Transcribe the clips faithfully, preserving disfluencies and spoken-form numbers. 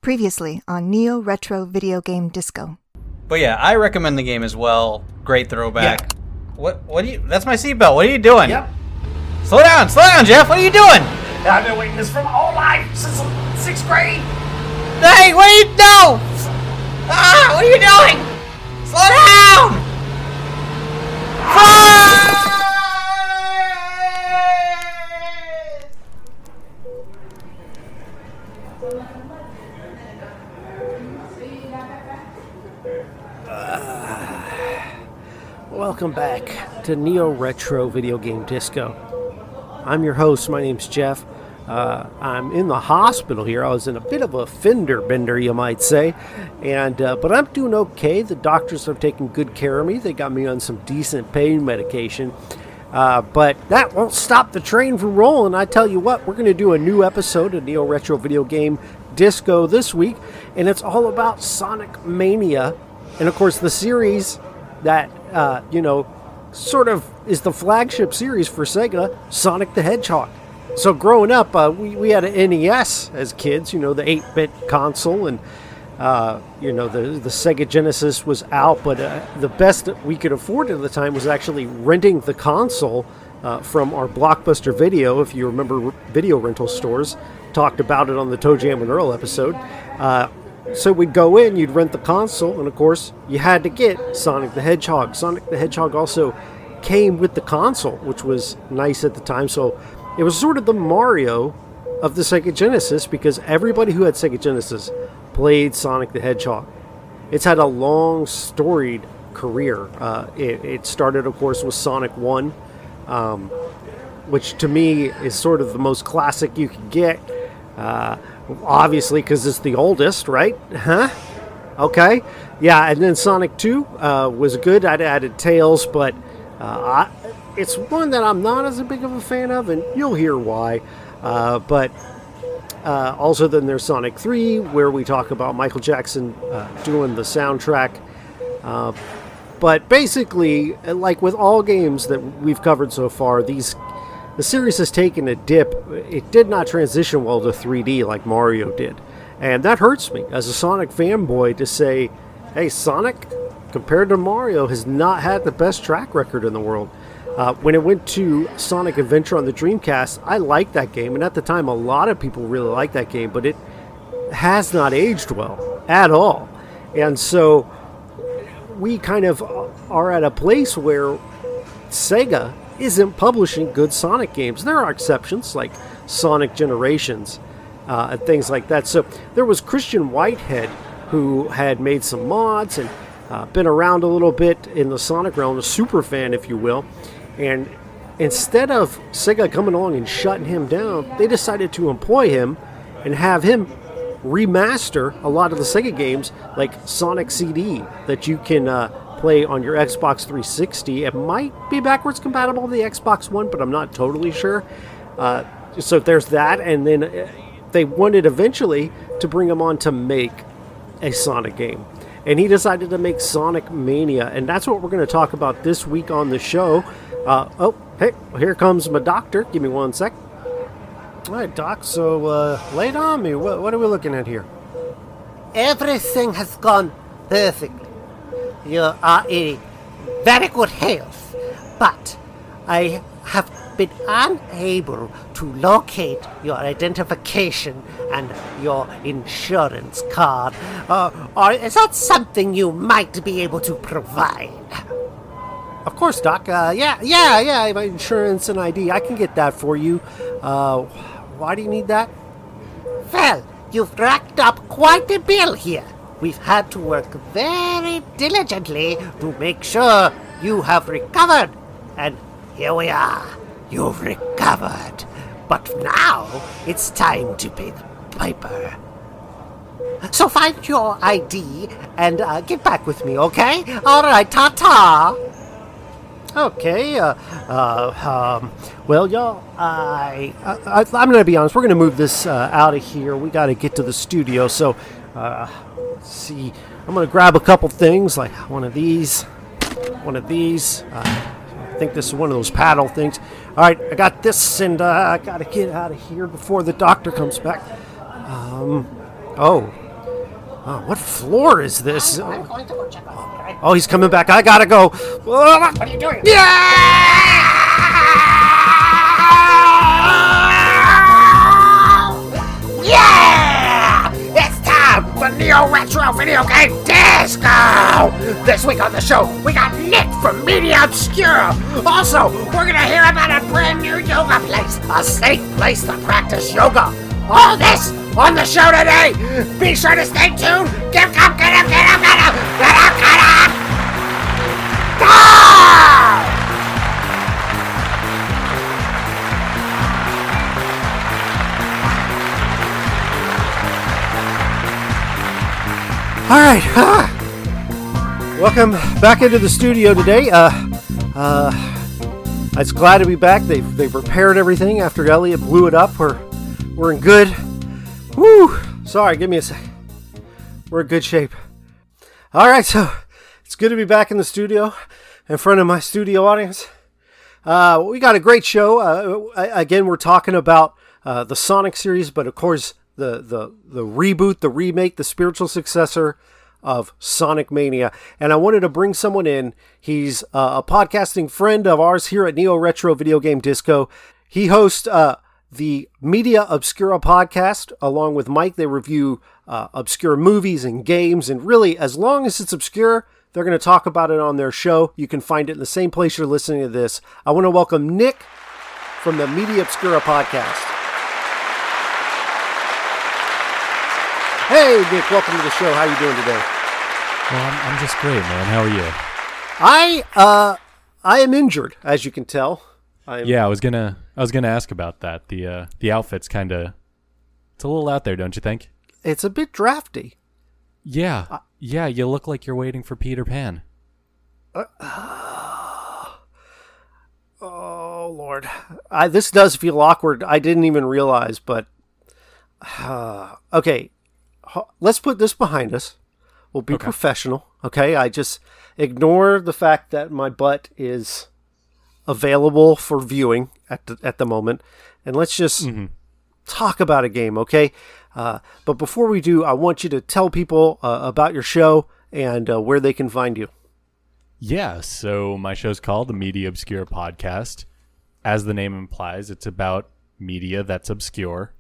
Previously on Neo Retro Video Game Disco. But yeah, I recommend the game as well. Great throwback. Yeah. What? What do you? That's my seatbelt. What are you doing? Yep. Slow down, slow down, Jeff. What are you doing? I've been waiting this for my whole life since sixth grade. Hey, what are you doing? Ah, what are you doing? Slow down! Welcome back to Neo Retro Video Game Disco. I'm your host. My name's Jeff. Uh, I'm in the hospital here. I was in a bit of a fender bender, you might say, and uh, but I'm doing okay. The doctors have taken good care of me. They got me on some decent pain medication, uh, but that won't stop the train from rolling. I tell you what, we're going to do a new episode of Neo Retro Video Game Disco this week, and it's all about Sonic Mania, and of course the series that uh, you know sort of is the flagship series for Sega, Sonic the Hedgehog. So growing up, uh, we, we had an N E S as kids, you know, the eight-bit console, and, uh, you know, the, the Sega Genesis was out, but uh, the best that we could afford at the time was actually renting the console uh, from our Blockbuster Video, if you remember video rental stores, talked about it on the Toe Jam and Earl episode. Uh, so we'd go in, you'd rent the console, and of course, you had to get Sonic the Hedgehog. Sonic the Hedgehog also came with the console, which was nice at the time, so it was sort of the Mario of the Sega Genesis because everybody who had Sega Genesis played Sonic the Hedgehog. It's had a long, storied career. Uh, it, it started, of course, with Sonic one, um, which to me is sort of the most classic you could get. Uh, obviously, because it's the oldest, right? Huh? Okay. Yeah, and then Sonic two uh, was good. I'd added Tails, but uh, I... it's one that I'm not as big of a fan of, and you'll hear why. Uh, but uh, also then there's Sonic three, where we talk about Michael Jackson uh, doing the soundtrack. Uh, but basically, like with all games that we've covered so far, these the series has taken a dip. It did not transition well to three D like Mario did. And that hurts me as a Sonic fanboy to say, hey, Sonic, compared to Mario, has not had the best track record in the world. Uh, when it went to Sonic Adventure on the Dreamcast, I liked that game, and at the time a lot of people really liked that game, but it has not aged well at all. And so we kind of are at a place where Sega isn't publishing good Sonic games. There are exceptions, like Sonic Generations uh, and things like that. So there was Christian Whitehead, who had made some mods and uh, been around a little bit in the Sonic realm, a super fan, if you will. And instead of Sega coming along and shutting him down, they decided to employ him and have him remaster a lot of the Sega games, like Sonic C D, that you can uh, play on your Xbox three sixty. It might be backwards compatible to the Xbox One, but I'm not totally sure. Uh, so there's that, and then they wanted eventually to bring him on to make a Sonic game. And he decided to make Sonic Mania, and that's what we're going to talk about this week on the show. Uh, oh, hey, here comes my doctor. Give me one sec. All right, Doc, so uh, lay it on me. What, what are we looking at here? Everything has gone perfectly. You are in very good health, but I have been unable to locate your identification and your insurance card. Uh, or is that something you might be able to provide? Of course, Doc. Uh, yeah, yeah, yeah, my insurance and I D. I can get that for you. Uh, why do you need that? Well, you've racked up quite a bill here. We've had to work very diligently to make sure you have recovered. And here we are. You've recovered. But now, it's time to pay the piper. So find your I D and uh, get back with me, okay? All right, ta-ta! Okay, uh, uh, um, well, y'all, I, I, I'm going to be honest, we're going to move this uh, out of here. We got to get to the studio, so, uh, let's see, I'm going to grab a couple things, like one of these, one of these, uh, I think this is one of those paddle things. All right, I got this, and uh, I got to get out of here before the doctor comes back. Um, oh, Oh, what floor is this? I'm going to go check on it, right? Oh, he's coming back. I gotta go. What are you doing? Yeah! It's time for Neo Retro Video Game Disco! This week on the show, we got Nick from Media Obscura. Also, we're gonna hear about a brand new yoga place, a safe place to practice yoga. All this on the show today. Be sure to stay tuned. Get up, get up, get up, get up, get up, get up! Go! All right. ah. Welcome back into the studio today. Uh, uh, I was glad to be back. They've they've repaired everything after Elliot blew it up. We're we're in good. Woo! Sorry, give me a sec. We're in good shape. All right, so it's good to be back in the studio, in front of my studio audience. Uh, we got a great show. Uh, again, we're talking about uh, the Sonic series, but of course, the the the reboot, the remake, the spiritual successor of Sonic Mania. And I wanted to bring someone in. He's uh, a podcasting friend of ours here at Neo Retro Video Game Disco. He hosts uh, the Media Obscura podcast along with Mike. They review uh, obscure movies and games, and really, as long as it's obscure, they're going to talk about it on their show. You can find it in the same place you're listening to this. I want to welcome Nick from the Media Obscura podcast. Hey, Nick, welcome to the show. How you doing today? Well, I'm, I'm just great, man. How are you? I uh, I am injured, as you can tell. I am, Yeah, I was gonna, I was gonna ask about that. The uh, the outfit's kind of, it's a little out there, don't you think? It's a bit drafty. Yeah, uh, yeah. You look like you're waiting for Peter Pan. Uh, oh Lord, I, this does feel awkward. I didn't even realize, but uh, okay. Let's put this behind us. We'll be okay. professional, okay? I just ignore the fact that my butt is available for viewing at the, at the moment, and let's just mm-hmm. talk about a game, okay? Uh, but before we do, I want you to tell people uh, about your show and uh, where they can find you. Yeah, so my show's called the Media Obscura Podcast. As the name implies, it's about media that's obscure,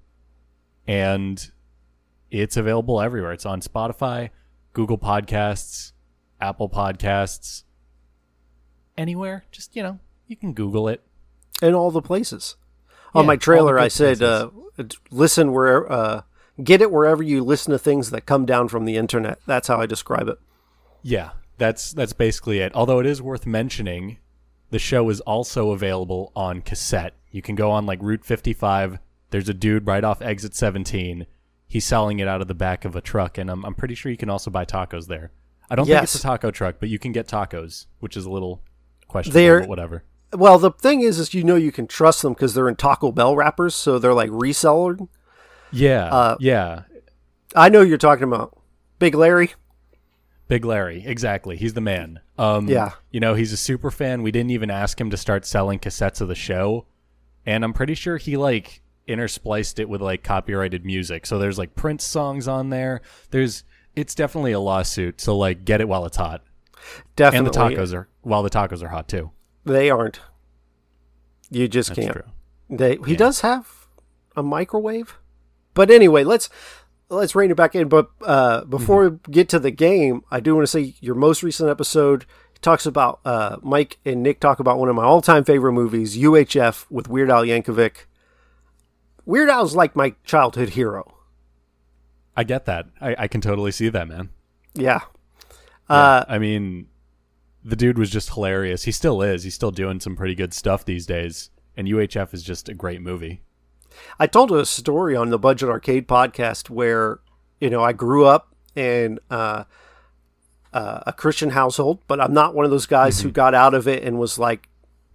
and it's available everywhere. It's on Spotify, Google Podcasts, Apple Podcasts, anywhere. Just, you know, you can Google it. In all the places. Yeah, on my trailer, I said, places. uh, listen where, uh, get it wherever you listen to things that come down from the internet. That's how I describe it. Yeah, that's that's basically it. Although it is worth mentioning, the show is also available on cassette. You can go on like Route fifty-five. There's a dude right off exit seventeen. He's selling it out of the back of a truck, and I'm, I'm pretty sure you can also buy tacos there. I don't yes. think it's a taco truck, but you can get tacos, which is a little questionable, they're, but whatever. Well, the thing is, is you know you can trust them because they're in Taco Bell wrappers, so they're like reseller. Yeah, uh, yeah. I know you're talking about Big Larry. Big Larry, exactly. He's the man. Um, yeah. You know, he's a super fan. We didn't even ask him to start selling cassettes of the show, and I'm pretty sure he, like, interspliced it with like copyrighted music. So there's like Prince songs on there. There's it's definitely a lawsuit. So like get it while it's hot. Definitely. And the tacos are while the tacos are hot too. They aren't. You just That's can't. True. They he yeah. does have a microwave. But anyway, let's let's rein it back in. But uh, before mm-hmm. we get to the game, I do want to say your most recent episode talks about uh, Mike and Nick talk about one of my all-time favorite movies, U H F with Weird Al Yankovic. Weird Al's like my childhood hero. I get that. I, I can totally see that, man. Yeah. yeah. Uh, I mean, the dude was just hilarious. He still is. He's still doing some pretty good stuff these days. And U H F is just a great movie. I told a story on the Budget Arcade podcast where, you know, I grew up in uh, uh, a Christian household, but I'm not one of those guys mm-hmm. who got out of it and was like,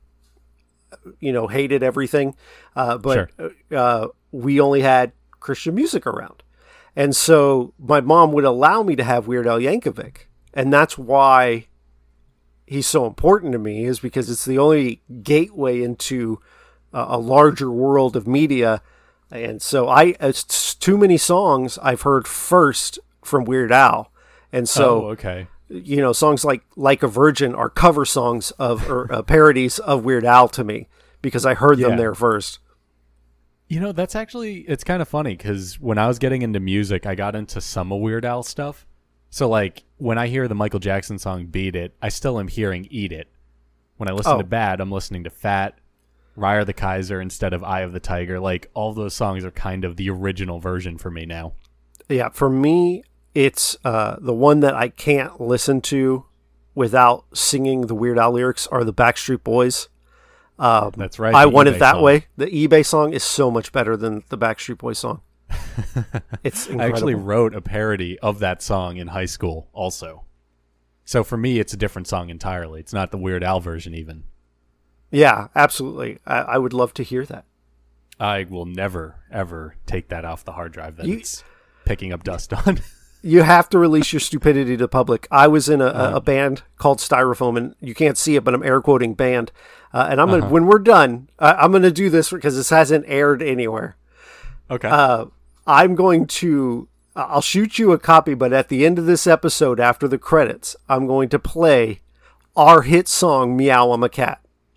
you know, hated everything. Uh, but sure. uh, we only had Christian music around. And so my mom would allow me to have Weird Al Yankovic. And that's why he's so important to me, is because it's the only gateway into uh, a larger world of media. And so I, it's too many songs I've heard first from Weird Al. And so, oh, okay. you know, songs like Like a Virgin are cover songs of, or uh, parodies of Weird Al to me because I heard Yeah. them there first. You know, that's actually, it's kind of funny because when I was getting into music, I got into some of Weird Al stuff. So, like, when I hear the Michael Jackson song Beat It, I still am hearing Eat It. When I listen Oh. to Bad, I'm listening to Fat, Ryer the Kaiser instead of Eye of the Tiger. Like, all those songs are kind of the original version for me now. Yeah, for me, it's uh, the one that I can't listen to without singing the Weird Al lyrics are the Backstreet Boys. Um, That's right. I the Want eBay It That song. Way. The eBay song is so much better than the Backstreet Boys song. It's incredible. I actually wrote a parody of that song in high school also. So for me, it's a different song entirely. It's not the Weird Al version even. Yeah, absolutely. I, I would love to hear that. I will never, ever take that off the hard drive that You- it's picking up dust on. You have to release your stupidity to the public. I was in a, a, a band called Styrofoam, and you can't see it, but I'm air quoting band. Uh, and I'm gonna, when we're done, I, I'm going to do this because this hasn't aired anywhere. Okay. Uh, I'm going to, I'll shoot you a copy, but at the end of this episode, after the credits, I'm going to play our hit song, Meow, I'm a Cat.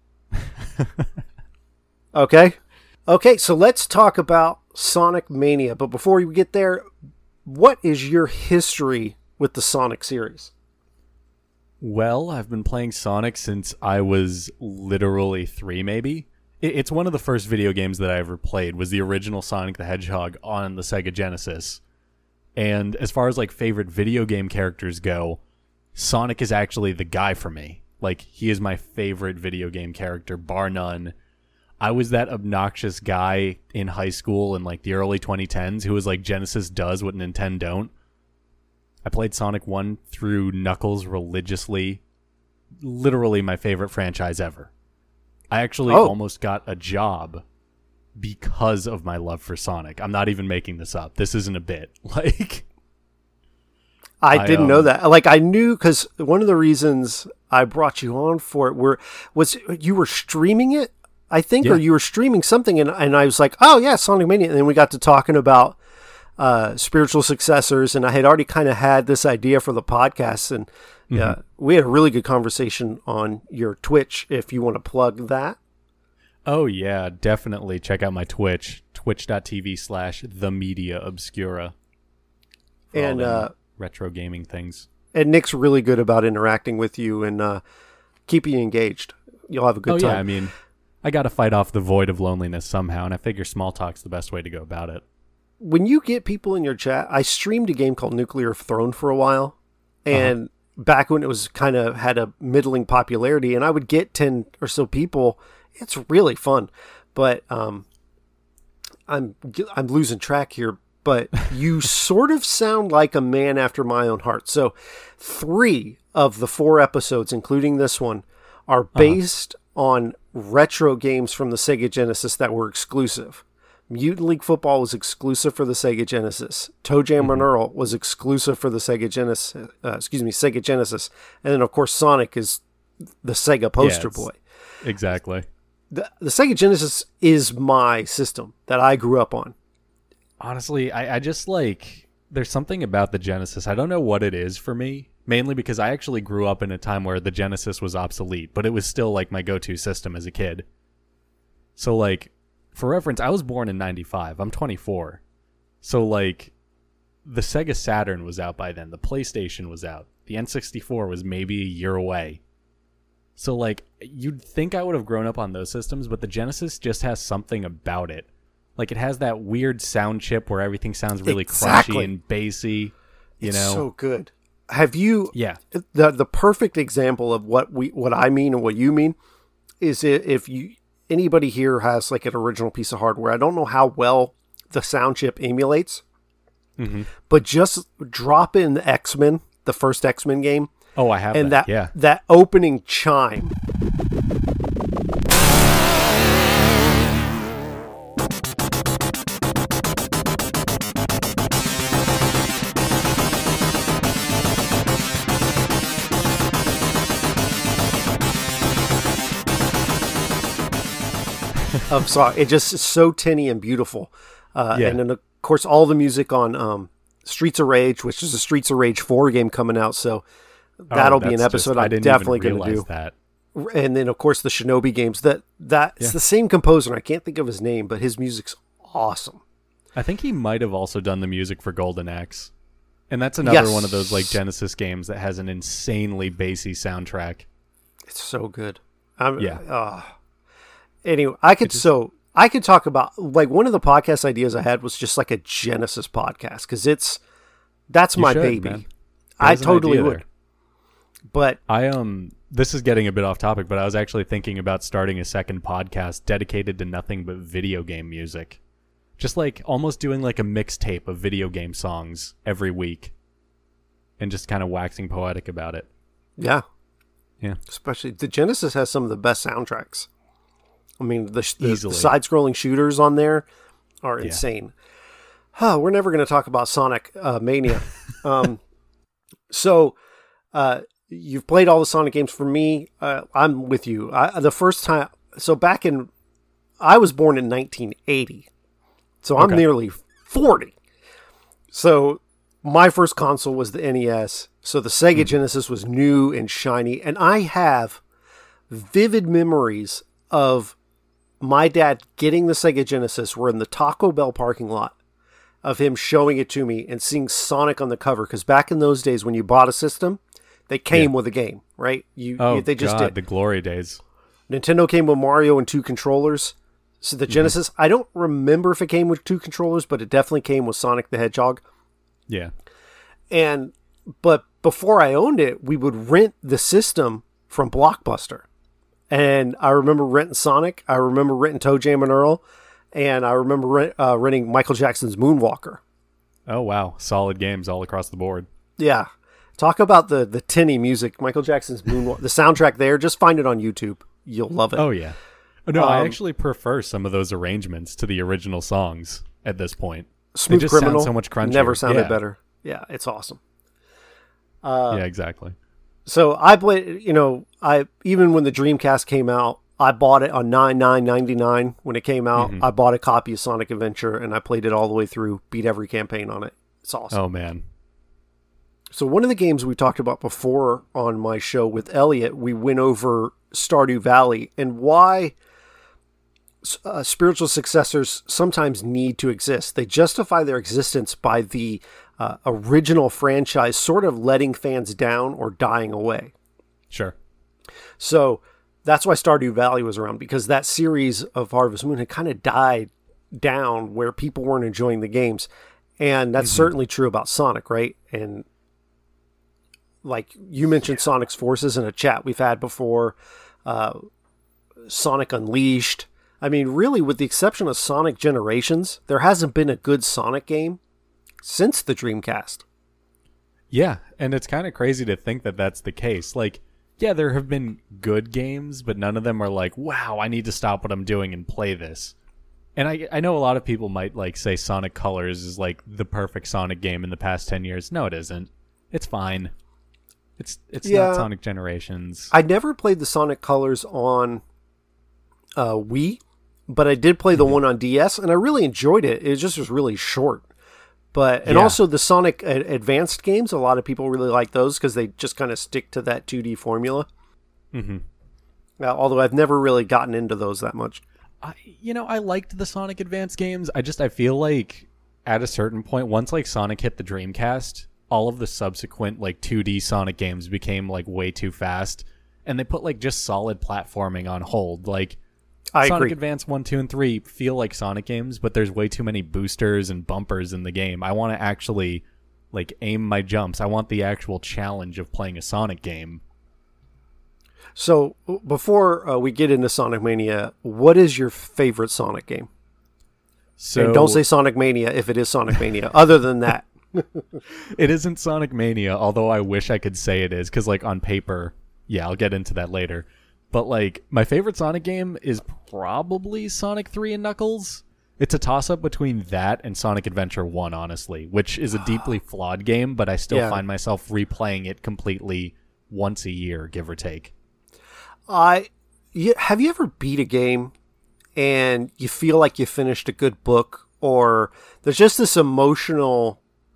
Okay? Okay, so let's talk about Sonic Mania. But before we get there, what is your history with the Sonic series? Well, I've been playing Sonic since I was literally three, maybe. It- It's one of the first video games that I ever played, was the original Sonic the Hedgehog on the Sega Genesis. And as far as like favorite video game characters go, Sonic is actually the guy for me. Like, he is my favorite video game character, bar none. I was that obnoxious guy in high school in like the early twenty tens who was like, Genesis does what Nintendo don't. I played Sonic one through Knuckles religiously. Literally my favorite franchise ever. I actually Oh. almost got a job because of my love for Sonic. I'm not even making this up. This isn't a bit. Like, I, I, didn't know um, that. Like, I knew because one of the reasons I brought you on for it were was you were streaming it, I think, or Yeah. you were streaming something, and, and I was like, oh yeah, Sonic Mania, and then we got to talking about uh, spiritual successors, and I had already kind of had this idea for the podcast, and yeah, Mm-hmm. we had a really good conversation on your Twitch. If you want to plug that, oh yeah, definitely check out my Twitch, twitch.tv slash the media obscura. for all and them uh, retro gaming things. and Nick's really good about interacting with you and uh, keeping you engaged. You'll have a good Oh time. yeah, I mean, I got to fight off the void of loneliness somehow, and I figure small talk's the best way to go about it. When you get people in your chat, I streamed a game called Nuclear Throne for a while, and back when it was kind of had a middling popularity, and I would get ten or so people. It's really fun, but um, I'm I'm losing track here. But you sort of sound like a man after my own heart. So, three of the four episodes, including this one, are based on retro games from the Sega Genesis that were exclusive. Mutant League Football was exclusive for the Sega Genesis. Toe Jam and Earl was exclusive for the Sega Genesis. Uh, excuse me, Sega Genesis. And then, of course, Sonic is the Sega poster it's- boy. Exactly. The, the Sega Genesis is my system that I grew up on. Honestly, I, I just like, there's something about the Genesis. I don't know what it is for me, mainly because I actually grew up in a time where the Genesis was obsolete, but it was still like my go-to system as a kid. So like, for reference, I was born in ninety-five. I'm twenty-four. So like, the Sega Saturn was out by then. The PlayStation was out. The N sixty-four was maybe a year away. So like, you'd think I would have grown up on those systems, but the Genesis just has something about it. Like, it has that weird sound chip where everything sounds really Exactly. crunchy and bassy. You It's know? so good. Have you... Yeah. the the perfect example of what we what I mean and what you mean is i- if you anybody here has like an original piece of hardware. I don't know how well the sound chip emulates, Mm-hmm. but just drop in the X-Men, the first X-Men game, Oh, I have and that. that Yeah. that opening chime. Of song, it just is so tinny and beautiful, uh, Yeah. and then of course all the music on um, Streets of Rage, which is a Streets of Rage four game coming out. So that'll oh, be an episode just, I'm definitely going to do. That. And then, of course, the Shinobi games. That That's yeah. the same composer. I can't think of his name, but his music's awesome. I think he might have also done the music for Golden Axe. And that's another yes. one of those like Genesis games that has an insanely bassy soundtrack. It's so good. I'm, yeah. Uh, anyway, I could just, so I could talk about like one of the podcast ideas I had was just like a Genesis podcast because it's that's my should, baby. I totally would. There. But I um, this is getting a bit off topic, but I was actually thinking about starting a second podcast dedicated to nothing but video game music. Just like almost doing like a mixtape of video game songs every week and just kind of waxing poetic about it. Yeah. Yeah. Especially the Genesis has some of the best soundtracks. I mean, the, the, the Easily. side-scrolling shooters on there are Yeah. insane. Huh, we're never going to talk about Sonic uh, Mania. um, so uh, you've played all the Sonic games. For me, uh, I'm with you. I, the first time, so back in, I was born in nineteen eighty. So I'm Okay. nearly forty. So my first console was the N E S. So the Sega mm. Genesis was new and shiny. And I have vivid memories of my dad getting the Sega Genesis. We're in the Taco Bell parking lot of him showing it to me and seeing Sonic on the cover. Because back in those days when you bought a system, they came yeah. with a game, right? You, oh, you They just God, did. the glory days. Nintendo came with Mario and two controllers. So the Genesis, mm-hmm. I don't remember if it came with two controllers, but it definitely came with Sonic the Hedgehog. Yeah. And, but before I owned it, we would rent the system from Blockbuster. And I remember renting Sonic. I remember renting Toe Jam and Earl. And I remember rent, uh, renting Michael Jackson's Moonwalker. Oh, wow. Solid games all across the board. Yeah. Talk about the, the tinny music. Michael Jackson's Moonwalker. The soundtrack there, just find it on YouTube. You'll love it. Oh, yeah. No, um, I actually prefer some of those arrangements to the original songs at this point. Smooth they just Criminal sound so much crunchier. never sounded yeah. better. Yeah, it's awesome. Uh, yeah, exactly. So I played, you know, I even when the Dreamcast came out, I bought it on nine nine ninety-nine when it came out. Mm-hmm. I bought a copy of Sonic Adventure and I played it all the way through, beat every campaign on it. It's awesome. Oh, man. So one of the games we talked about before on my show with Elliot, we went over Stardew Valley and why uh, spiritual successors sometimes need to exist. They justify their existence by the uh, original franchise sort of letting fans down or dying away. Sure. So that's why Stardew Valley was around, because that series of Harvest Moon had kind of died down where people weren't enjoying the games. And that's mm-hmm. certainly true about Sonic, right? And like you mentioned, yeah. Sonic's Forces in a chat we've had before, uh, Sonic Unleashed. I mean, really, with the exception of Sonic Generations, there hasn't been a good Sonic game since the Dreamcast. Yeah, and it's kind of crazy to think that that's the case. Like, yeah, there have been good games, but none of them are like, wow, I need to stop what I'm doing and play this. And I I know a lot of people might like say Sonic Colors is like the perfect Sonic game in the past ten years. No, it isn't. It's fine. It's it's yeah. not Sonic Generations. I never played the Sonic Colors on uh, Wii, but I did play the mm-hmm. one on D S, and I really enjoyed it. It just was really short. But and yeah. also the Sonic Advanced games, a lot of people really like those because they just kind of stick to that two D formula. Mm-hmm. Uh, although I've never really gotten into those that much. I, you know, I liked the Sonic Advance games. I just, I feel like at a certain point, once like Sonic hit the Dreamcast, all of the subsequent like two D Sonic games became like way too fast, and they put like just solid platforming on hold. Like I Sonic agree. Advance one, two, and three feel like Sonic games, but there's way too many boosters and bumpers in the game. I want to actually like aim my jumps. I want the actual challenge of playing a Sonic game. So before uh, we get into Sonic Mania, what is your favorite Sonic game? So and don't say Sonic Mania if it is Sonic Mania. Other than that, it isn't Sonic Mania, although I wish I could say it is, because like on paper, yeah, I'll get into that later. But like my favorite Sonic game is probably Sonic three and Knuckles. It's a toss-up between that and Sonic Adventure one, honestly, which is a deeply flawed game, but I still Yeah. find myself replaying it completely once a year, give or take. I you, have you ever beat a game and you feel like you finished a good book, or there's just this emotional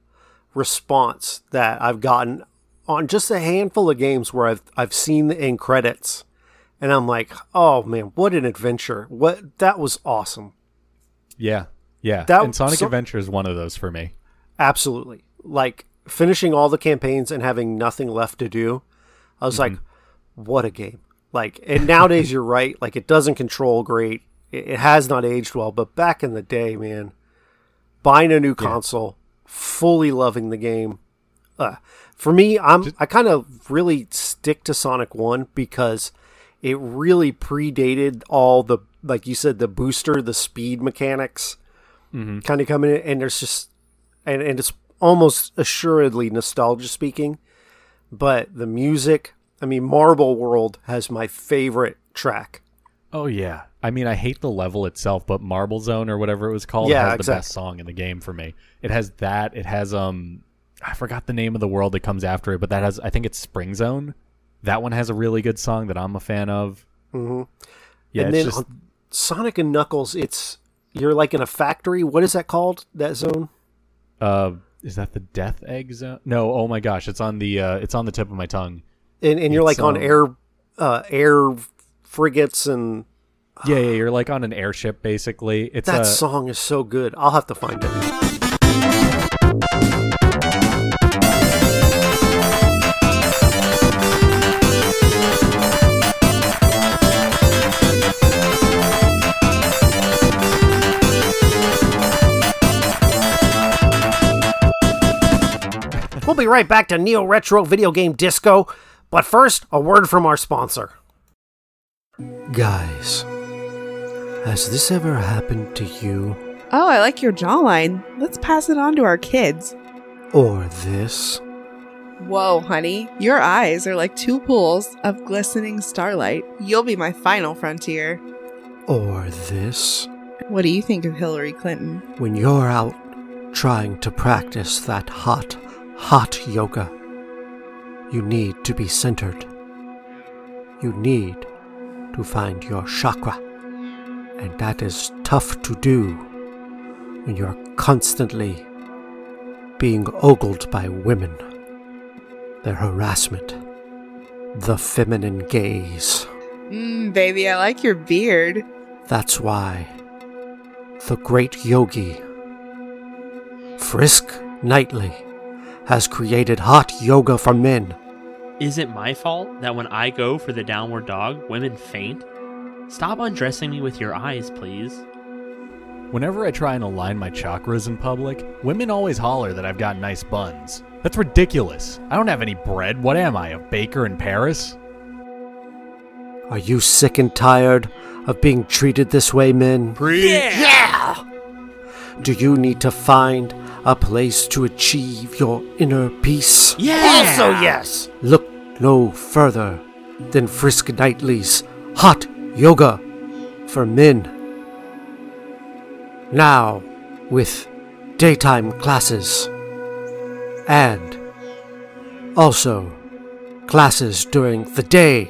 response that I've gotten on just a handful of games where I've I've seen the end credits, and I'm like, oh man, what an adventure! What that was awesome. Yeah, yeah. That, and Sonic so, Adventure is one of those for me. Absolutely, like finishing all the campaigns and having nothing left to do. I was mm-hmm. like, what a game! Like, and nowadays you're right. Like, it doesn't control great. It, it has not aged well. But back in the day, man, buying a new console, yeah. fully loving the game. Uh, for me, I'm I kind of really stick to Sonic one because it really predated all the, like you said, the booster, the speed mechanics mm-hmm. kind of coming in, and there's just and, and it's almost assuredly nostalgia speaking, but the music, I mean, Marble World has my favorite track. Oh yeah. I mean, I hate the level itself, but Marble Zone or whatever it was called yeah, has exactly. the best song in the game for me. It has that, it has um I forgot the name of the world that comes after it, but that has, I think it's Spring Zone. That one has a really good song that I'm a fan of. Mm-hmm. Yeah, and it's then just... on Sonic and Knuckles, it's you're like in a factory. What is that called? That zone? Uh, is that the Death Egg Zone? No. Oh my gosh, it's on the uh, it's on the tip of my tongue. And and you're it's, like on um... air uh, air frigates and. Yeah, yeah, you're like on an airship basically. It's that a... song is so good. I'll have to find it. We'll be right back to Neo Retro Video Game Disco, but first, a word from our sponsor. Guys, has this ever happened to you? Oh, I like your jawline. Let's pass it on to our kids. Or this? Whoa, honey. Your eyes are like two pools of glistening starlight. You'll be my final frontier. Or this? What do you think of Hillary Clinton? When you're out trying to practice that hot, hot yoga, you need to be centered. You need to find your chakra. And that is tough to do when you're constantly being ogled by women. Their harassment. The feminine gaze. Mmm, baby, I like your beard. That's why the great yogi, Frisk Knightley, has created hot yoga for men. Is it my fault that when I go for the downward dog, women faint? Stop undressing me with your eyes, please. Whenever I try and align my chakras in public, women always holler that I've got nice buns. That's ridiculous. I don't have any bread. What am I, a baker in Paris? Are you sick and tired of being treated this way, men? Yeah! Yeah! Do you need to find a place to achieve your inner peace? Yeah! Also yes! Look no further than Frisk Knightley's Hot Yoga for Men. Now, with daytime classes and also classes during the day,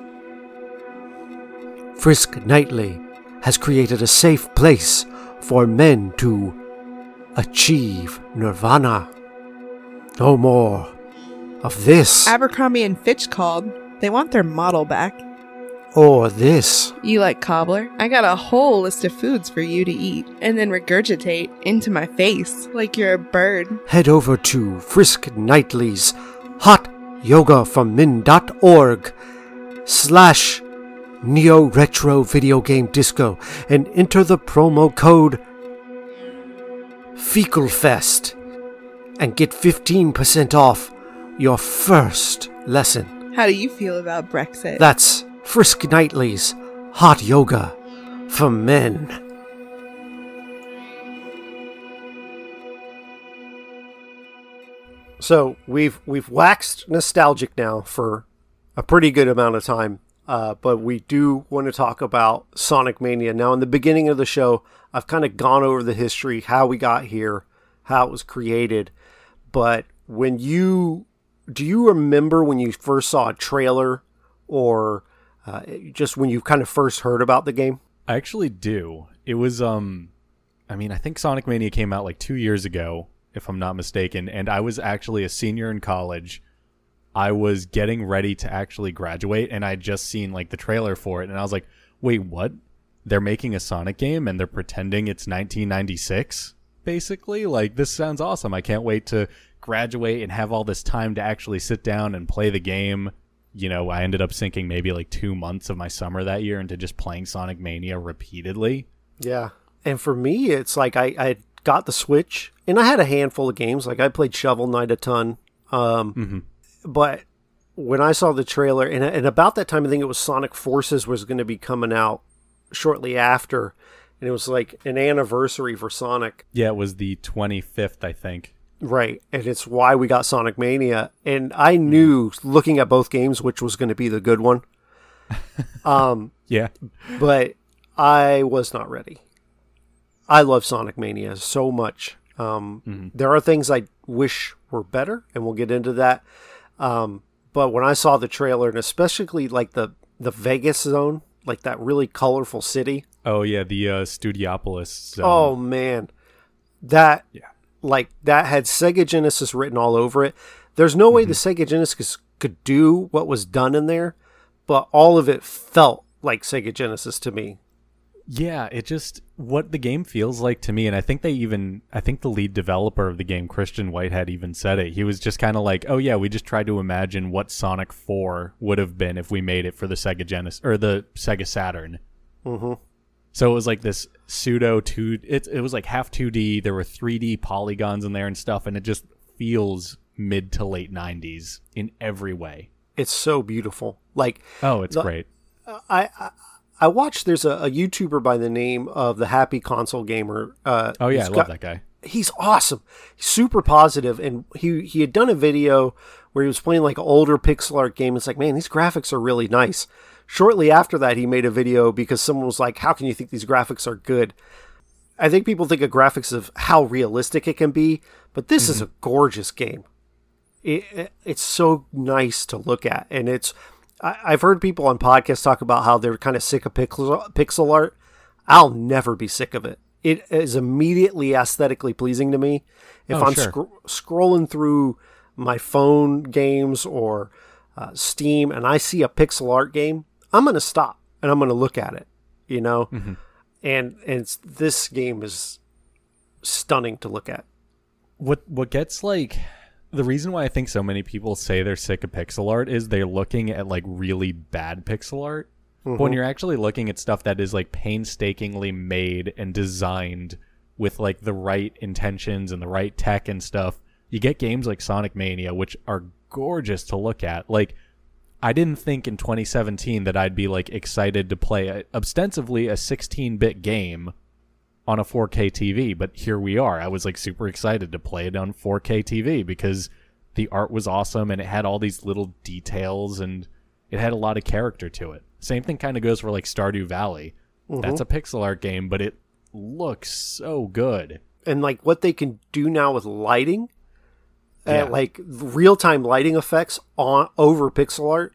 Frisk Knightley has created a safe place for men to achieve nirvana. No more of this. Abercrombie and Fitch called. They want their model back. Or this. You like cobbler? I got a whole list of foods for you to eat and then regurgitate into my face like you're a bird. Head over to Frisk Knightley's hot yoga from min dot org slash Neo Retro Video Game Disco and enter the promo code FecalFest and get fifteen percent off your first lesson. How do you feel about Brexit? That's Frisk Knightley's Hot Yoga for Men. So we've we've waxed nostalgic now for a pretty good amount of time, uh, but we do want to talk about Sonic Mania. Now, in the beginning of the show, I've kind of gone over the history, how we got here, how it was created. But when you do you remember when you first saw a trailer or Uh, just when you kind of first heard about the game? I actually do. It was, um, I mean, I think Sonic Mania came out like two years ago, if I'm not mistaken, and I was actually a senior in college. I was getting ready to actually graduate, and I'd just seen like the trailer for it, and I was like, wait, what? They're making a Sonic game and they're pretending it's nineteen ninety-six, basically? Like, this sounds awesome. I can't wait to graduate and have all this time to actually sit down and play the game. You know, I ended up sinking maybe like two months of my summer that year into just playing Sonic Mania repeatedly. Yeah. And for me, it's like I, I got the Switch, and I had a handful of games. Like, I played Shovel Knight a ton. Um, Mm-hmm. But when I saw the trailer, and, and about that time, I think it was Sonic Forces was going to be coming out shortly after, and it was like an anniversary for Sonic. Yeah, it was the twenty-fifth, I think. Right, and it's why we got Sonic Mania. And I knew, looking at both games, which was going to be the good one. Um, Yeah. but I was not ready. I love Sonic Mania so much. Um, Mm-hmm. There are things I wish were better, and we'll get into that. Um, but when I saw the trailer, and especially like the, the Vegas zone, like that really colorful city. Oh, yeah, the uh, Studiopolis zone. Oh, man. That, Yeah. like, that had Sega Genesis written all over it. There's no way Mm-hmm. the Sega Genesis could do what was done in there, but all of it felt like Sega Genesis to me. Yeah, it just, what the game feels like to me, and I think they even, I think the lead developer of the game, Christian Whitehead, even said it. He was just kind of like, oh yeah, we just tried to imagine what Sonic four would have been if we made it for the Sega Genesis, or the Sega Saturn. Mm-hmm. So it was like this pseudo two, it, it was like half two D, there were three D polygons in there and stuff, and it just feels mid to late nineties in every way. It's so beautiful. Like, Oh, it's The- great. I, I I watched. There's a, a YouTuber by the name of the Happy Console Gamer. Uh, Oh yeah, I he's love got- that guy. He's awesome. He's super positive, and he he had done a video where he was playing like an older pixel art game. It's like, man, these graphics are really nice. Shortly after that, he made a video because someone was like, "How can you think these graphics are good?" I think people think of graphics of how realistic it can be, but this Mm-hmm. is a gorgeous game. It, it it's so nice to look at, and it's. I, I've heard people on podcasts talk about how they're kind of sick of pixel pixel art. I'll never be sick of it. It is immediately aesthetically pleasing to me. If Oh, I'm sure. scro- scrolling through my phone games or uh, Steam and I see a pixel art game, I'm going to stop and I'm going to look at it, you know? Mm-hmm. And and it's, this game is stunning to look at. What what gets like the reason why I think so many people say they're sick of pixel art is they're looking at like really bad pixel art. But when you're actually looking at stuff that is like painstakingly made and designed with like the right intentions and the right tech and stuff, you get games like Sonic Mania, which are gorgeous to look at. Like, I didn't think in twenty seventeen that I'd be like excited to play a, ostensibly a sixteen-bit game on a four K T V, but here we are. I was like super excited to play it on four K T V because the art was awesome and it had all these little details and it had a lot of character to it. Same thing kind of goes for like Stardew Valley. Mm-hmm. That's a pixel art game, but it looks so good. And like what they can do now with lighting, Yeah. uh, like real time lighting effects on over pixel art,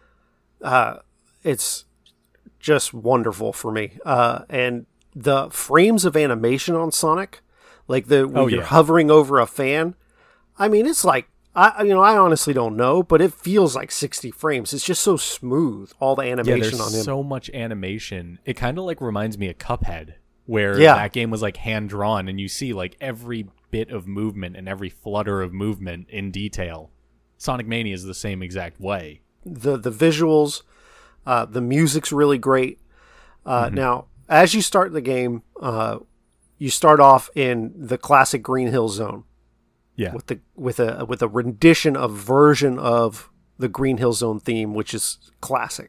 uh, it's just wonderful for me. Uh, and the frames of animation on Sonic, like the when Oh, you're yeah. hovering over a fan, I mean, it's like I you know I honestly don't know, but it feels like sixty frames. It's just so smooth. All the Yeah, animation there's on him. so much animation. It kind of like reminds me of Cuphead, where Yeah. that game was like hand drawn and you see like every bit of movement and every flutter of movement in detail. Sonic Mania is the same exact way. the the visuals, uh, the music's really great. Uh, Mm-hmm. Now, as you start the game, uh, you start off in the classic Green Hill Zone Yeah. with the with a with a rendition of version of the Green Hill Zone theme, which is classic.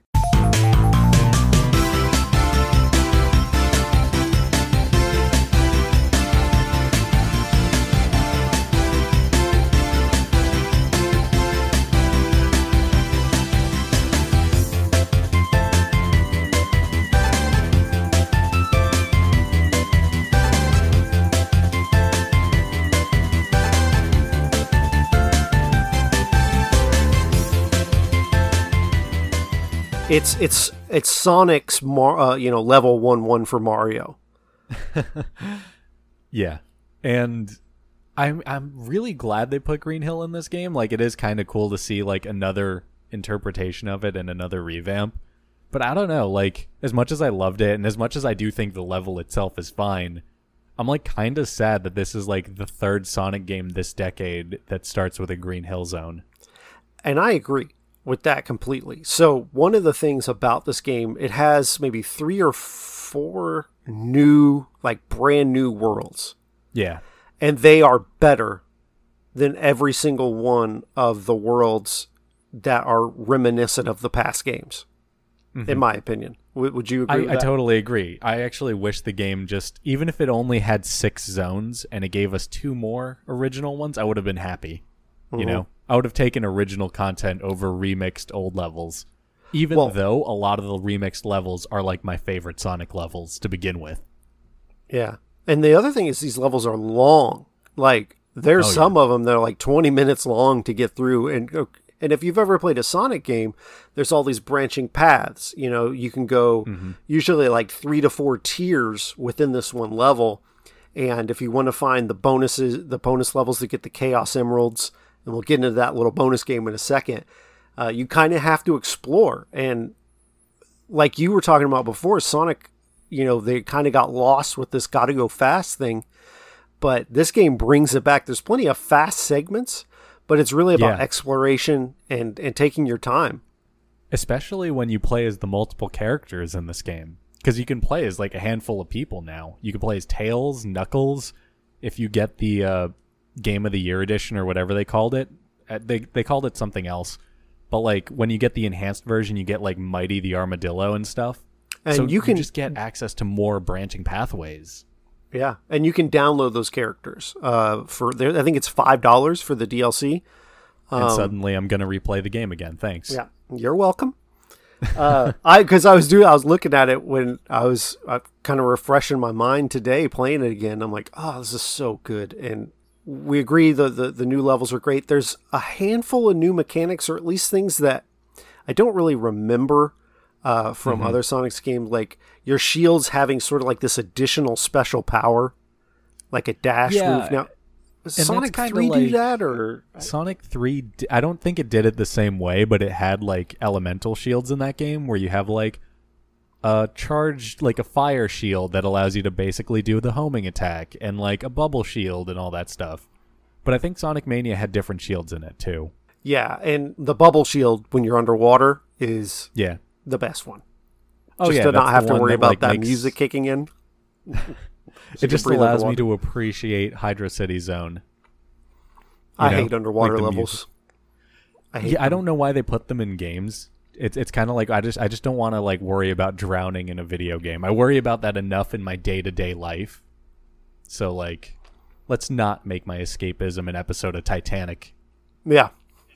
It's it's it's Sonic's Mar- uh, you know level one one for Mario. Yeah. And I'm I'm really glad they put Green Hill in this game. Like, it is kind of cool to see like another interpretation of it and another revamp. But I don't know, like, as much as I loved it and as much as I do think the level itself is fine, I'm like kind of sad that this is like the third Sonic game this decade that starts with a Green Hill Zone. And I agree with that completely. So one of the things about this game, it has maybe three or four new, like brand new worlds. Yeah. And they are better than every single one of the worlds that are reminiscent of the past games, mm-hmm. in my opinion. W- would you agree I, with I that? totally agree. I actually wish the game just, even if it only had six zones and it gave us two more original ones, I would have been happy. Mm-hmm. You know? I would have taken original content over remixed old levels. Even well, though a lot of the remixed levels are like my favorite Sonic levels to begin with. Yeah. And the other thing is these levels are long. Like, there's oh, some yeah. of them that are like twenty minutes long to get through. And and if you've ever played a Sonic game, there's all these branching paths. You know, you can go mm-hmm. usually like three to four tiers within this one level. And if you want to find the bonuses, the bonus levels to get the Chaos Emeralds, and we'll get into that little bonus game in a second, uh, you kind of have to explore. And like you were talking about before, Sonic, you know, they kind of got lost with this gotta go fast thing. But this game brings it back. There's plenty of fast segments, but it's really about yeah. exploration and, and taking your time. Especially when you play as the multiple characters in this game. Because you can play as like a handful of people now. You can play as Tails, Knuckles. If you get the uh, Game of the Year edition or whatever they called it. They, they called it something else. But like when you get the enhanced version, you get like Mighty the Armadillo and stuff. And so you can you just get access to more branching pathways. Yeah, and you can download those characters uh, for there. I think it's five dollars for the D L C. Um, and suddenly, I'm going to replay the game again. Thanks. Yeah, you're welcome. uh, I because I was doing, I was looking at it when I was uh, kind of refreshing my mind today, playing it again. I'm like, oh, this is so good, and we agree the the, the new levels are great. There's a handful of new mechanics, or at least things that I don't really remember. Uh, from mm-hmm. other Sonic's games, like your shields having sort of like this additional special power, like a dash yeah. move. Now, does Sonic three like, do that, or Sonic three? I don't think it did it the same way, but it had like elemental shields in that game where you have like a charged, like a fire shield that allows you to basically do the homing attack, and like a bubble shield and all that stuff. But I think Sonic Mania had different shields in it too. Yeah, and the bubble shield when you're underwater is yeah. the best one. Oh, just yeah, to not have to worry that, about like, that makes... music kicking in. So it just allows me to appreciate Hydro City Zone. I know? hate underwater like levels. I hate yeah, them. I don't know why they put them in games. It's it's kind of like I just I just don't want to like worry about drowning in a video game. I worry about that enough in my day to day life. So like, let's not make my escapism an episode of Titanic. Yeah.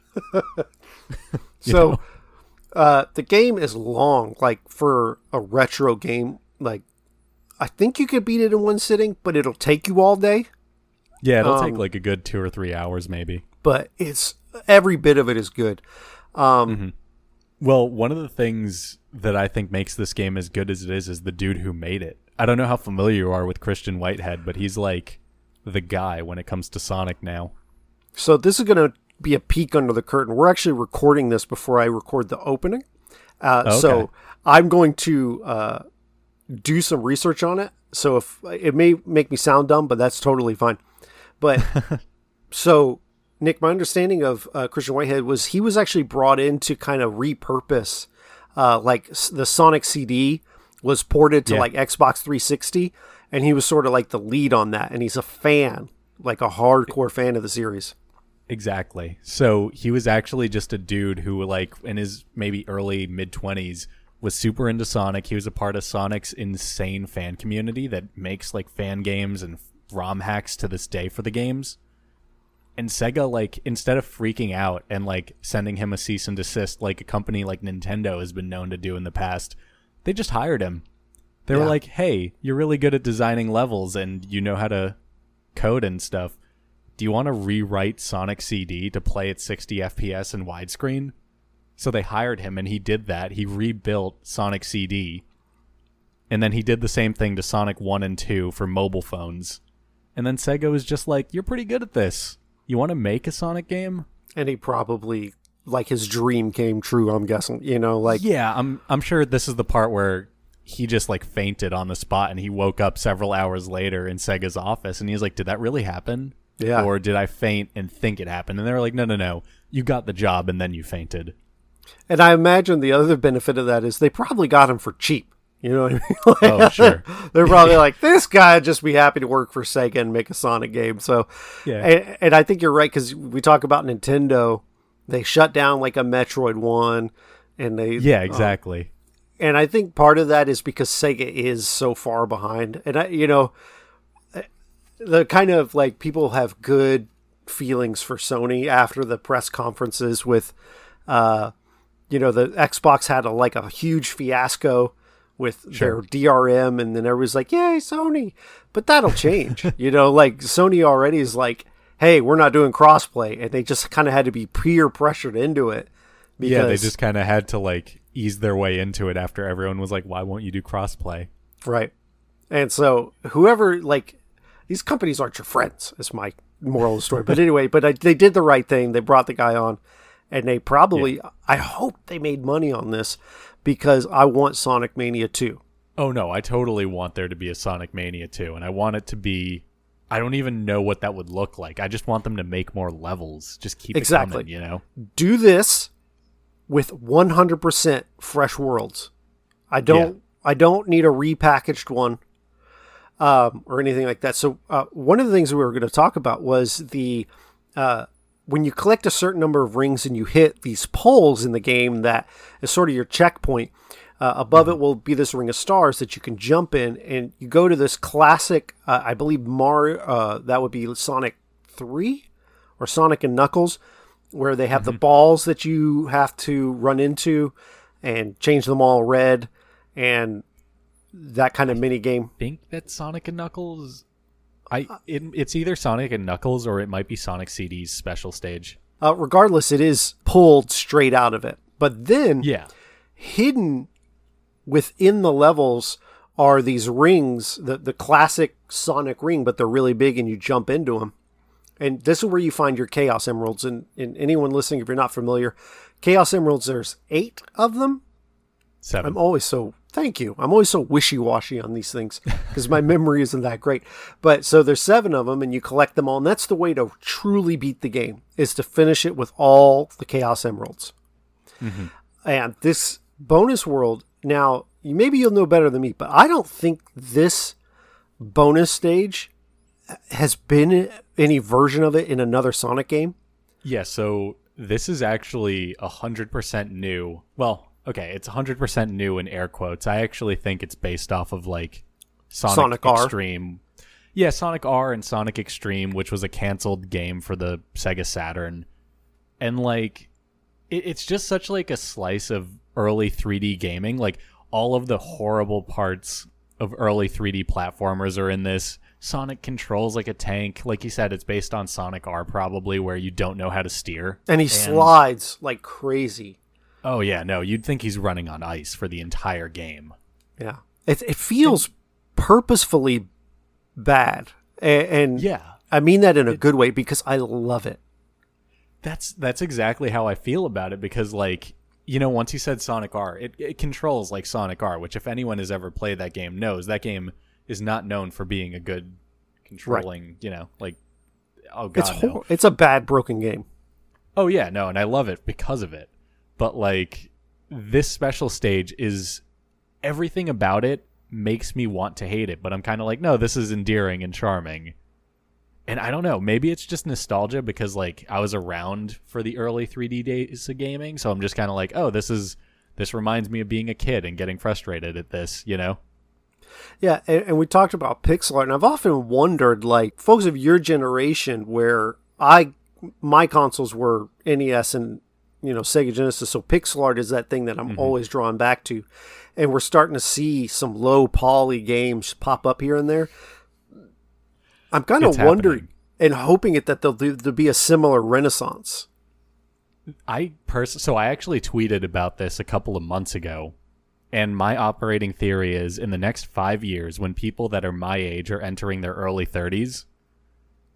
so. Know? Uh, the game is long, like for a retro game. Like, I think you could beat it in one sitting, but it'll take you all day. Yeah, it'll um, take like a good two or three hours, maybe. But it's every bit of it is good. Um, mm-hmm. Well, one of the things that I think makes this game as good as it is is the dude who made it. I don't know how familiar you are with Christian Whitehead, but he's like the guy when it comes to Sonic now. So this is going to be a peek under the curtain. We're actually recording this before I record the opening. Uh, okay. So I'm going to uh, do some research on it. So if it may make me sound dumb, but that's totally fine. But so Nick, my understanding of uh, Christian Whitehead was he was actually brought in to kind of repurpose uh, like the Sonic C D was ported to yeah. like Xbox three sixty. And he was sort of like the lead on that. And he's a fan, like a hardcore fan of the series. Exactly. So he was actually just a dude who, like, in his maybe early mid-twenties, was super into Sonic. He was a part of Sonic's insane fan community that makes, like, fan games and ROM hacks to this day for the games. And Sega, like, instead of freaking out and, like, sending him a cease and desist like a company like Nintendo has been known to do in the past, they just hired him. They yeah. were like, hey, you're really good at designing levels and you know how to code and stuff. Do you want to rewrite Sonic C D to play at sixty F P S and widescreen? So they hired him, and he did that. He rebuilt Sonic C D, and then he did the same thing to Sonic one and two for mobile phones. And then Sega was just like, you're pretty good at this. You want to make a Sonic game? And he probably, like, his dream came true, I'm guessing. You know, like... Yeah, I'm I'm sure this is the part where he just, like, fainted on the spot and he woke up several hours later in Sega's office and he's like, did that really happen? Yeah. Or did I faint and think it happened? And they were like, no, no, no. You got the job and then you fainted. And I imagine the other benefit of that is they probably got him for cheap. You know what I mean? Like, Oh, sure. They're probably like, this guy would just be happy to work for Sega and make a Sonic game. So, Yeah. and, and I think you're right, because we talk about Nintendo. They shut down like a Metroid one, and they Yeah, exactly. Um, and I think part of that is because Sega is so far behind. And I, you know, the kind of like people have good feelings for Sony after the press conferences with, uh, you know, the Xbox had a, like a huge fiasco with Sure. their D R M, and then everybody's like, yay, Sony. But that'll change. You know, like Sony already is like, hey, we're not doing crossplay. And they just kind of had to be peer pressured into it. Because, Yeah, they just kind of had to, like, ease their way into it after everyone was like, why won't you do crossplay? Right. And so whoever, like, these companies aren't your friends, is my moral of the story. But anyway, but I, they did the right thing. They brought the guy on, and they probably, yeah. I hope they made money on this, because I want Sonic Mania two. Oh, no, I totally want there to be a Sonic Mania two, and I want it to be, I don't even know what that would look like. I just want them to make more levels. Just keep exactly. it coming, you know? Do this with one hundred percent fresh worlds. I don't, yeah. I don't need a repackaged one um, or anything like that. So uh, one of the things we were going to talk about was the, uh, when you collect a certain number of rings and you hit these poles in the game, that is sort of your checkpoint. Uh, above mm-hmm. it will be this ring of stars that you can jump in, and you go to this classic, uh, I believe Mario, uh, that would be Sonic three or Sonic and Knuckles, where they have mm-hmm. the balls that you have to run into and change them all red, and that kind of mini game. I think that Sonic and Knuckles... I it, it's either Sonic and Knuckles or it might be Sonic C D's special stage. Uh, regardless, it is pulled straight out of it. But then, yeah. hidden within the levels are these rings, the, the classic Sonic ring, but they're really big and you jump into them. And this is where you find your Chaos Emeralds. And, and anyone listening, if you're not familiar, Chaos Emeralds, there's eight of them. Seven. I'm always so... Thank you. I'm always so wishy-washy on these things because my memory isn't that great. But so there's seven of them and you collect them all. And that's the way to truly beat the game, is to finish it with all the Chaos Emeralds. Mm-hmm. And this bonus world, now, maybe you'll know better than me, but I don't think this bonus stage has been any version of it in another Sonic game. Yeah, so this is actually one hundred percent new. Well... Okay, it's one hundred percent new in air quotes. I actually think it's based off of, like, Sonic, Sonic Extreme. R. Yeah, Sonic R and Sonic Extreme, which was a canceled game for the Sega Saturn. And, like, it, it's just such, like, a slice of early three D gaming. Like, all of the horrible parts of early three D platformers are in this. Sonic controls like a tank. Like you said, it's based on Sonic R, probably, where you don't know how to steer. And he and... slides like crazy. Oh, yeah, no, you'd think he's running on ice for the entire game. Yeah. It it feels and, purposefully bad. And, and yeah. I mean that in a it, good way because I love it. That's that's exactly how I feel about it because, like, you know, once you said Sonic R, it, it controls like Sonic R, which if anyone has ever played that game knows, that game is not known for being a good controlling, right. you know, like, oh, God, it's hor- no. It's a bad, broken game. Oh, yeah, no, and I love it because of it. But, like, this special stage is, everything about it makes me want to hate it. But I'm kind of like, no, this is endearing and charming. And I don't know, maybe it's just nostalgia because, like, I was around for the early three D days of gaming. So I'm just kind of like, oh, this is, this reminds me of being a kid and getting frustrated at this, you know? Yeah, and, and we talked about pixel art. And I've often wondered, like, folks of your generation where I, my consoles were N E S and, you know, Sega Genesis, so pixel art is that thing that I'm mm-hmm. always drawn back to. And we're starting to see some low poly games pop up here and there. I'm kind of wondering and hoping it that there'll, there'll be a similar renaissance. I pers- So I actually tweeted about this a couple of months ago. And my operating theory is in the next five years, when people that are my age are entering their early thirties,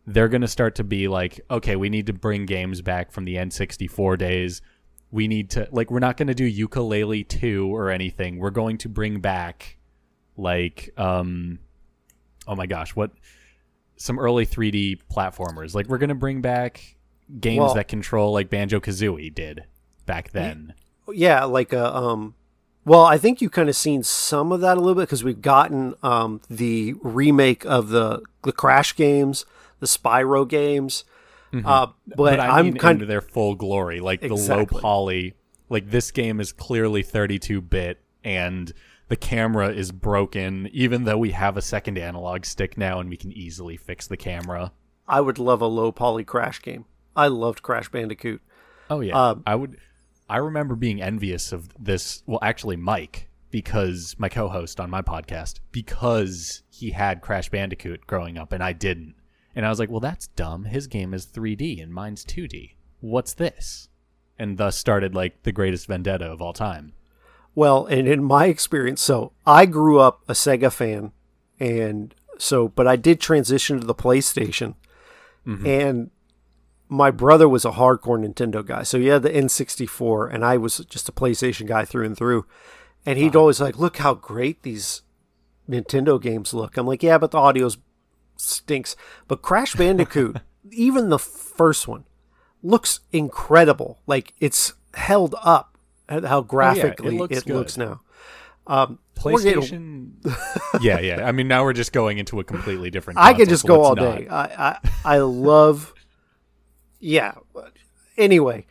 they're going to start to be like, okay, we need to bring games back from the N sixty-four days. We need to, like, we're not going to do Yooka-Laylee two or anything. We're going to bring back, like, um, oh my gosh, what, some early three D platformers. Like, we're going to bring back games Well- that control like Banjo-Kazooie did back then. Yeah, like a um well, I think you kind of seen some of that a little bit because we've gotten um the remake of the the Crash games, the Spyro games. Mm-hmm. Uh but, But I I'm mean kind into their full glory, like the Exactly. low poly. Like, this game is clearly thirty-two bit and the camera is broken, even though we have a second analog stick now and we can easily fix the camera. I would love a low poly Crash game. I loved Crash Bandicoot. Oh yeah, Um, I would. I remember being envious of this. Well, actually, Mike, because my co-host on my podcast, because he had Crash Bandicoot growing up and I didn't, and I was like, "Well, that's dumb. His game is three D and mine's two D. What's this?" And thus started like the greatest vendetta of all time. Well, and in my experience, so I grew up a Sega fan, and so, but I did transition to the PlayStation, Mm-hmm. and my brother was a hardcore Nintendo guy. So he had the N sixty-four, and I was just a PlayStation guy through and through. And he'd always like, look how great these Nintendo games look. I'm like, yeah, but the audio stinks. But Crash Bandicoot, even the first one, looks incredible. Like, it's held up at how graphically looks it good. looks now. Um, we're getting- PlayStation. yeah, yeah. I mean, now we're just going into a completely different. I could console, just so go let's all not. day. I, I I love. Yeah. Anyway,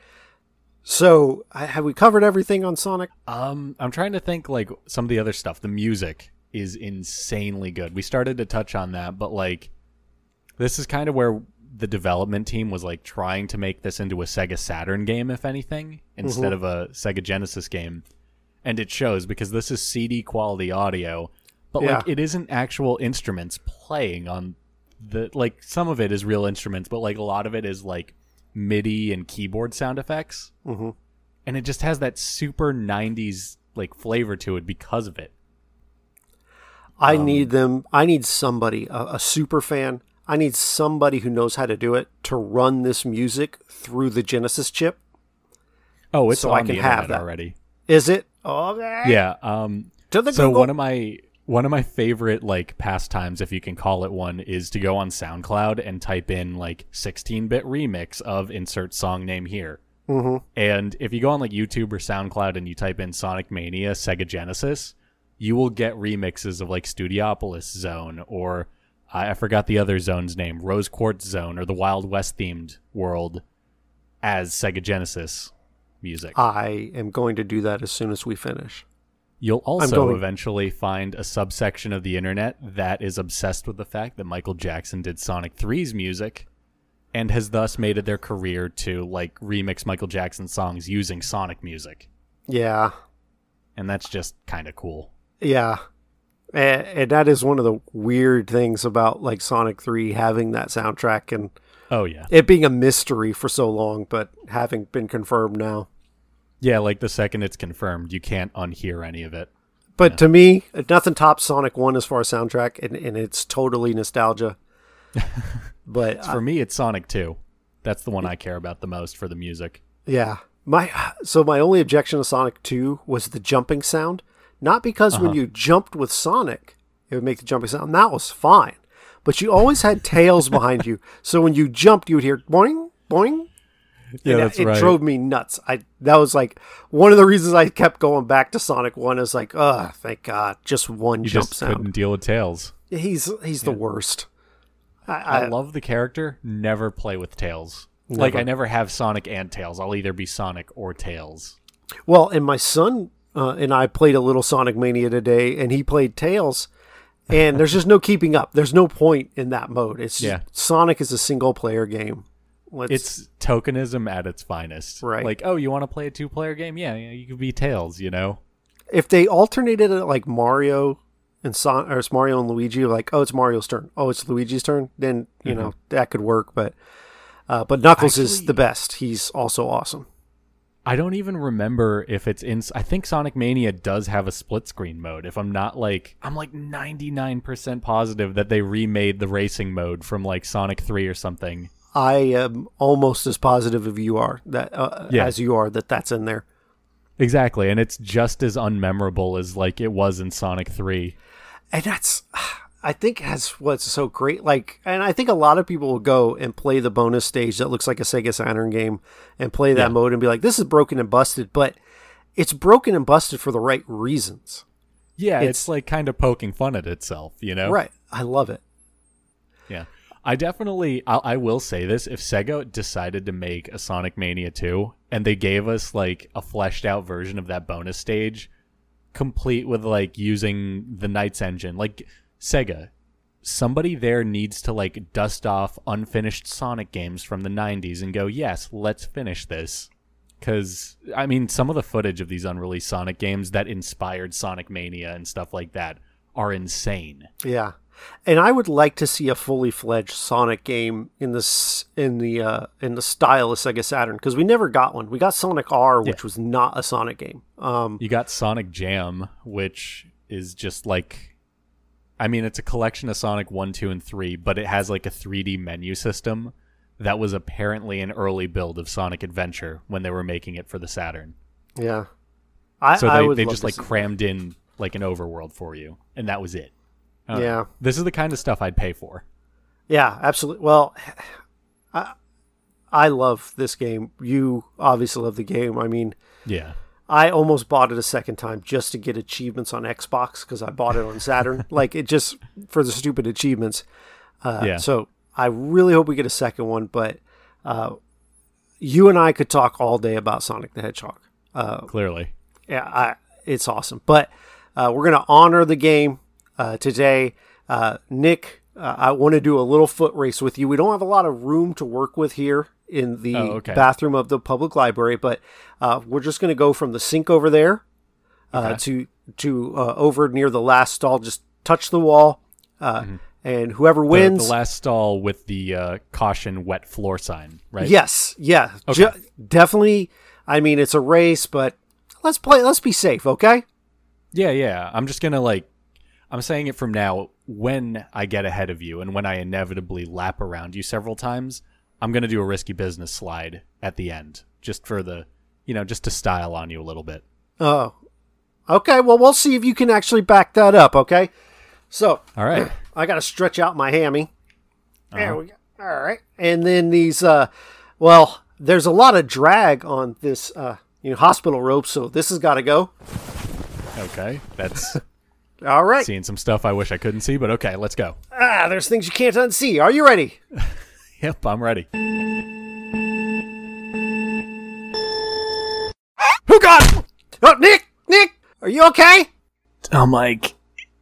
so I- have we covered everything on Sonic? Um, I'm trying to think like some of the other stuff. The music is insanely good. We started to touch on that, but like this is kind of where the development team was like trying to make this into a Sega Saturn game, if anything, instead of a Sega Genesis game. And it shows because this is C D quality audio, but like Yeah. it isn't actual instruments playing on the, like some of it is real instruments, but like a lot of it is like MIDI and keyboard sound effects. Mm-hmm. And it just has that super nineties like flavor to it because of it. I Um, need them. I need somebody, a, a super fan. I need somebody who knows how to do it to run this music through the Genesis chip. Oh, it's So on I can the have internet that. already. Is it? Okay. Yeah. Um, To the so Google. one of my one of my favorite like pastimes, if you can call it one, is to go on SoundCloud and type in like sixteen-bit remix of insert song name here. Mm-hmm. And if you go on like YouTube or SoundCloud and you type in Sonic Mania Sega Genesis, you will get remixes of like Studiopolis Zone or I I forgot the other zone's name, Rose Quartz Zone or the Wild West themed world as Sega Genesis music. I am going to do that as soon as we finish. You'll also going- eventually find a subsection of the internet that is obsessed with the fact that Michael Jackson did Sonic three's music and has thus made it their career to like remix Michael Jackson songs using Sonic music. Yeah. And that's just kind of cool. Yeah. And, and that is one of the weird things about like Sonic three having that soundtrack and Oh, yeah. it being a mystery for so long, but having been confirmed now. Yeah, like the second it's confirmed, you can't unhear any of it. But Yeah. to me, nothing tops Sonic one as far as soundtrack, and, and it's totally nostalgia. But For me, it's Sonic two. That's the one I care about the most for the music. yeah, my so my only objection to Sonic two was the jumping sound. Not because when Uh-huh. you jumped with Sonic, it would make the jumping sound. That was fine. But you always had tails behind you. So when you jumped, you would hear boing, boing. Yeah, And that's it right. drove me nuts. I That was like one of the reasons I kept going back to Sonic one is like, oh, thank God, just one You jump just sound. couldn't deal with Tails. He's he's the worst. I, I, I, love the character. Never play with Tails. Like, Never. I never have Sonic and Tails. I'll either be Sonic or Tails. well, and my son uh, and I played a little Sonic Mania today, and he played Tails, and there's just no keeping up. There's no point in that mode. It's just, Yeah. Sonic is a single player game. Let's, It's tokenism at its finest. Right. Like, oh, you want to play a two-player game? Yeah, yeah, you could be Tails, you know? if they alternated it like Mario and Son or it's Mario and Luigi, like oh, it's Mario's turn, oh, it's Luigi's turn, then you Mm-hmm. know, that could work. But uh, but Knuckles is Actually- the best. He's also awesome. I don't even remember if it's in. I think Sonic Mania does have a split screen mode. If I'm not like, I'm like ninety-nine percent positive that they remade the racing mode from like Sonic three or something. I am almost as positive as you are that uh, Yeah. as you are that that's in there. Exactly, and it's just as unmemorable as like it was in Sonic three. And that's, I think, that's what's so great. Like, and I think a lot of people will go and play the bonus stage that looks like a Sega Saturn game and play that Yeah. mode and be like, this is broken and busted, but it's broken and busted for the right reasons. Yeah, it's, It's- like kind of poking fun at itself, you know? Right. I love it. Yeah. I definitely, I, I will say this, if Sega decided to make a Sonic Mania two and they gave us like a fleshed out version of that bonus stage, complete with like using the Knights engine, like Sega, somebody there needs to like dust off unfinished Sonic games from the nineties and go, yes, let's finish this. Because, I mean, some of the footage of these unreleased Sonic games that inspired Sonic Mania and stuff like that are insane. Yeah. And I would like to see a fully fledged Sonic game in this in the uh, in the style of Sega Saturn, because we never got one. We got Sonic R, which Yeah. was not a Sonic game. Um, You got Sonic Jam, which is just like, I mean, it's a collection of Sonic one, two, and three, but it has like a three D menu system that was apparently an early build of Sonic Adventure when they were making it for the Saturn. yeah. I, So I they, would they love just to like see- crammed in like an overworld for you, and that was it. I don't Yeah. know. This is the kind of stuff I'd pay for. Yeah, absolutely. Well, I I love this game. You obviously love the game. I mean, Yeah. I almost bought it a second time just to get achievements on Xbox because I bought it on Saturn. Like, it just for the stupid achievements. Uh, Yeah. So I really hope we get a second one. But uh, you and I could talk all day about Sonic the Hedgehog. Uh, Clearly. yeah, I, it's awesome. But uh, we're going to honor the game uh, today. Uh, Nick, uh, I want to do a little foot race with you. We don't have a lot of room to work with here in the Oh, okay. bathroom of the public library, but uh, we're just going to go from the sink over there uh, Okay. to to uh, over near the last stall. Just touch the wall, uh, and whoever The, wins. the last stall with the uh, caution wet floor sign, right? Yes, yeah, Okay. Ju- definitely. I mean, it's a race, but let's play. Let's be safe, okay? Yeah, yeah. I'm just gonna like, I'm saying it from now. When I get ahead of you, and when I inevitably lap around you several times, I'm gonna do a risky business slide at the end, just for the, you know, just to style on you a little bit. Oh, okay. Well, we'll see if you can actually back that up. Okay. So All right. I got to stretch out my hammy. There Uh-huh. we go. All right. And then these. Uh, well, there's a lot of drag on this. Uh, you know, hospital rope. So this has got to go. Okay. That's All right. seeing some stuff I wish I couldn't see, but okay, let's go. Ah, there's things you can't unsee. Are you ready? Yep, I'm ready. Oh God! Oh, Nick, Nick, are you okay? Oh, Mike.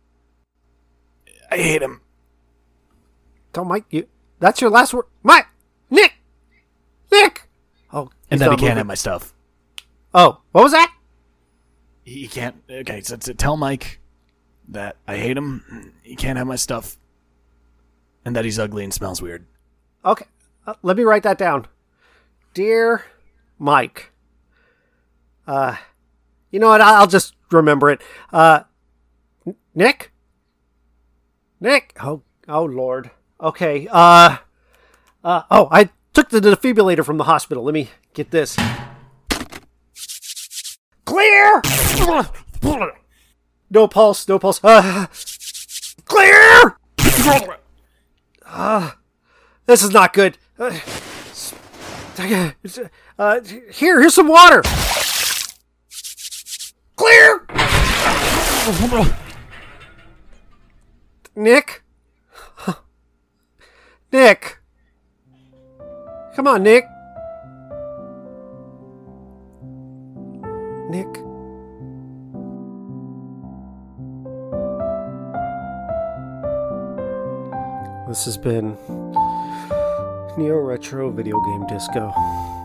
I hate him. Tell Mike you. That's your last word, Mike. Nick, Nick. Oh, And he's then he not can't moving. have my stuff. Oh, what was that? He can't. Okay, so, so tell Mike that I hate him. He can't have my stuff. And that he's ugly and smells weird. Okay, uh, let me write that down. Dear Mike. Uh, you know what? I- I'll just remember it. Uh, N- Nick? Nick? Oh, oh Lord. Okay, uh, uh, oh, I took the defibrillator from the hospital. Let me get this. Clear! No pulse, no pulse. Uh, clear! Uh, this is not good. Uh, uh, here, here's some water. Clear! Nick? Nick? Come on, Nick. Nick? This has been Neo Retro Video Game Disco.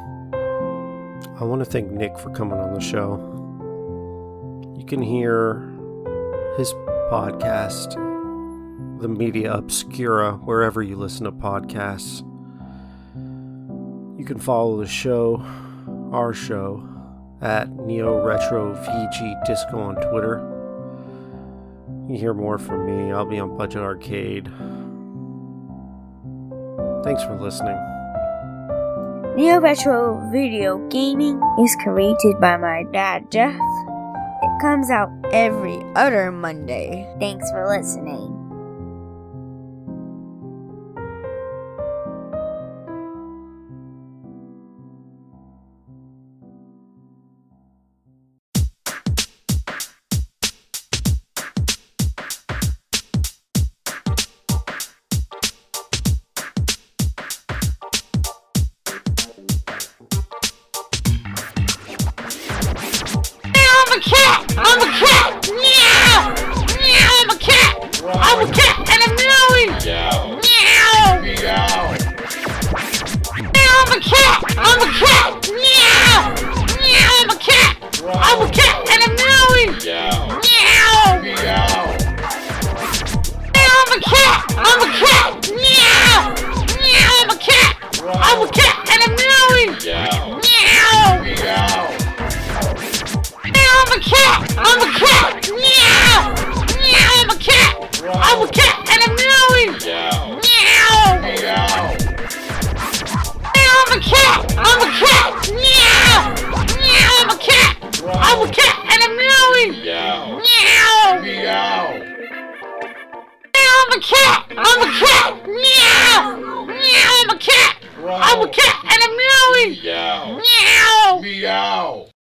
I want to thank Nick for coming on the show. You can hear his podcast, The Media Obscura, wherever you listen to podcasts. You can follow the show, our show, at Neo Retro V G Disco on Twitter. You hear more from me. I'll be on Budget Arcade. Thanks for listening. Neo Retro Video Gaming is created by my dad, Jeff. It comes out every other Monday. Thanks for listening. I'm a cat! I'm a cat! Meow! Meow! I'm a cat! I'm a cat and I'm meowing! Meow! Meow! Meow! I'm a cat! I'm a cat! Meow! Meow! I'm a cat! I'm a cat and I'm meowing! Meow! Meow! I'm a cat! I'm a cat! Meow! Meow! I'm a cat! I'm a cat and I'm meowing! Meow! Meow! I'm a cat! I'm a cat! Meow! Meow! I'm a cat! I'm a cat and I'm meowing! Meow! Meow! I'm a cat! I'm a cat! Meow! Meow! I'm a cat! I'm a cat and I'm meowing! Meow! Meow! I'm a cat! I'm a cat! Meow! Meow! I'm a cat! I'm a cat and I'm meowing! Meow! Meow!